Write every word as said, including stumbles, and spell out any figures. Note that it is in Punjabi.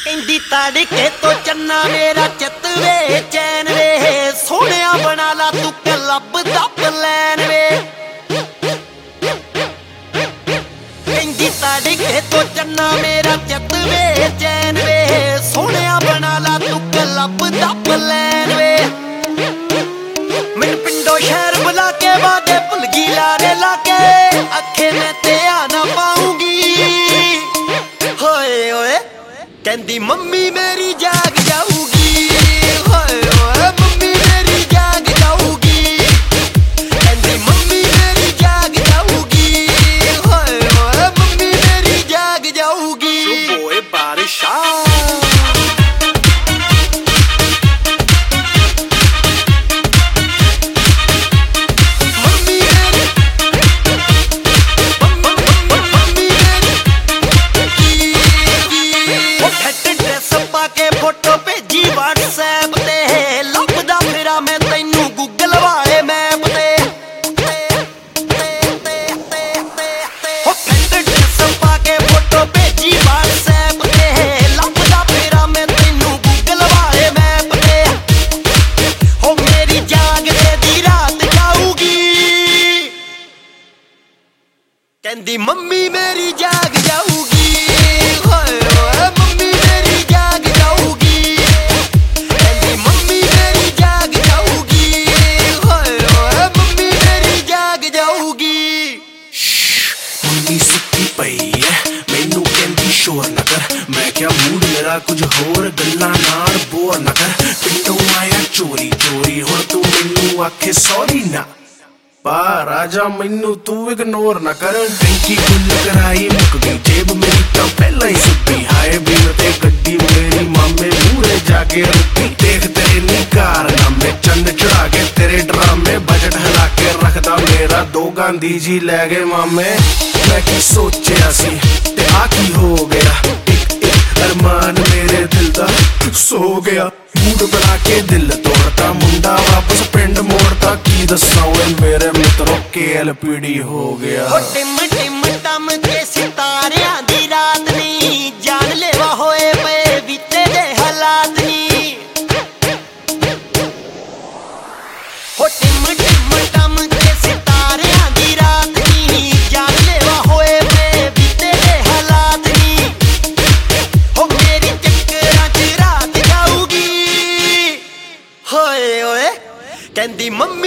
ਕਹਿੰਦੀ ਤੜਕੇ ਤੋਂ ਚੰਨਾ ਮੇਰਾ ਚਿੱਤ ਵੇ ਚੈਨ ਵੇ ਸੋਹਣਿਆ ਬਣਾ ਲਾ ਤੂੰ ਕਲੱਬ ਦਾ ਪਲਾਨ ਵੇ। ਕਹਿੰਦੀ ਤੜਕੇ ਤੋਂ ਚੰਨਾ ਮੇਰਾ ਚਿੱਤ ਵੇ ਚੈਨ ਵੇ ਸੋਹਣਿਆ ਬਣਾ ਲਾ ਤੂੰ ਕਲੱਬ ਦਾ ਪਲਾਨ ਵੇ। ਮੈਨੂੰ ਪਿੰਡੋਂ ਸ਼ਹਿਰ ਬੁਲਾ ਕੇ ਵਾਦੇ ਭੁੱਲ ਗਈ ਲਾਰੇ ਲਾ ਕੇ ਅੱਖੇ ਮੈਂ ਤੇ ਆ ਨਾ ਪਾਉਂਗੀ ਹੋਏ ਹੋਏ। ਕਹਿੰਦੀ ਮੰਮੀ ਮੇਰੀ ਜਾਗ ਜਾਊਗੀ ਹੋਏ ਹੋਏ ਮੰਮੀ ਮੇਰੀ ਜਾਗ ਜਾਊਗੀ। ਕਹਿੰਦੀ ਮੰਮੀ ਮੇਰੀ ਜਾਗ ਜਾਊਗੀ ਹੋਏ ਹੋਏ ਮੰਮੀ ਮੇਰੀ ਜਾਗ ਜਾਊਗੀ। ਓਏ ਬਾਰਿਸ਼ਾਂ ਫੋਟੋ ਭੇਜੀ WhatsApp ਤੇ ਲੱਭਦਾ ਫਿਰਾਂ ਮੈਂ ਤੈਨੂੰ Google ਵਾਲੇ ਮੈਪ ਤੇ। ਹੋ ਫੈਂਟ ਡਰੈਸ ਪਾ ਕੇ ਫੋਟੋ ਭੇਜੀ WhatsApp ਤੇ ਲੱਭਦਾ ਫਿਰਾਂ ਮੈਂ ਤੈਨੂੰ Google ਵਾਲੇ ਮੈਪ ਤੇ। ਹੋ ਮੇਰੀ ਜਾਗਦੇ ਦੀ ਰਾਤ ਜਾਊਗੀ ਕਹਿੰਦੀ ਮੰਮੀ ਮੇਰੀ ਜਾਗ ਜਾਊਗੀ ਹੋਏ ਹੋਏ ਮੰਮੀ ਮੇਰੀ ਜਾਗ ਜਾਊਗੀ। ਕਹਿੰਦੀ ਮੰਮੀ ਮੇਰੀ ਜਾਗ ਜਾਊਗੀ ਹੋਏ ਹੋਏ ਮੰਮੀ ਮੇਰੀ ਜਾਗ ਜਾਊਗੀ। ਮੰਮੀ ਸੁੱਤੀ ਪਈ ਐ ਮੈਨੂੰ ਕਹਿੰਦੀ ਸ਼ੋਰ ਨਾ ਕਰ। ਮੈਂ ਕਿਹਾ ਮੂਡ ਮੇਰਾ ਕੁਝ ਹੋਰ ਗੱਲਾਂ ਨਾਲ ਬੋਰ ਨਾ ਕਰ। ਪਿੰਡੋਂ ਆਇਆ ਚੋਰੀ ਚੋਰੀ ਹੁਣ ਤੂੰ ਮੈਨੂੰ ਆਖੇ ਸੌਰੀ ਨਾ ਪਾ ਰਾਜਾ ਮੈਨੂੰ ਤੂੰ ਇਗਨੋਰ ਨਾ ਕਰ। ਟੈਂਕੀ ਫੁੱਲ ਕਰਾਈ ਮੁੱਕ ਗਈ ਜੇਬ ਮੇਰੀ ਤਾਂ ਪਹਿਲਾਂ ਹੀ ਸੁੱਤੀ। ਹਾਏ ਬਿਨ ਤੇ ਗੱਡੀ ਮੇਰੀ ਮਾਮੇ ਮੂਹਰੇ ਜਾ ਕੇ ਰੁਕੀ। ਦੇਖ ਤੇਰੇ ਨੀ ਕਾਰਨਾਮੇ ਚੰਨ ਚੜਾ ਕੇ ਤੇਰੇ ਡਰਾਮੇ ਬਜਟ ਹਿਲਾ ਕੇ ਰੱਖਦਾ ਮੇਰਾ ਦੋ ਗਾਂਧੀ ਜੀ ਲੈ ਗਏ ਮਾਮੇ। ਮੈਂ ਕੀ ਸੋਚਿਆ ਸੀ ਤੇ ਆ ਕੀ ਹੋ ਗਿਆ ਇੱਕ ਇੱਕ ਅਰਮਾਨ ਮੇਰੇ ਦਿਲ ਦਾ ਸੋ ਗਿਆ। ਮੂਡ ਬਣਾ ਕੇ ਦਿਲ ਤੋੜਤਾ ਮੁੰਡਾ ਵਾਪਸ ਪਿੰਡ ਮੋੜਤਾ। ਕੀ ਦੱਸਾਂ ਓਏ ਮੇਰੇ ਮਿੱਤਰੋ ਕੇ ਐਲ ਪੀ ਡੀ ਹੋ ਗਿਆ। ਹੋ ਟਿਮ ਟਿਮ ਟਮ ਕੇ ਸਿਤਾਰਿਆਂ ਦੀ ਰਾਤ ਨੀ ਜਾਨ ਲੈਵਾ ਹੋਏ ਪਏ ਬੀਤੇ ਦੇ ਹਾਲਾਤ ਨੀ। ਹੋ ਟਿਮ ਟਿਮ ਟਮ ਕੇ ਸਿਤਾਰਿਆਂ ਦੀ ਰਾਤ ਨੀ ਜਾਨ ਲੈਵਾ ਹੋਏ ਪਏ ਬੀਤੇ ਦੇ ਹਾਲਾਤ ਨੀ। ਹੋ ਮੇਰੀ ਚੱਕਰਾਂ ਚ ਰਾਤ ਜਾਊਗੀ ਹੋਏ ਹੋਏ ਕਹਿੰਦੀ ਮੰਮੀ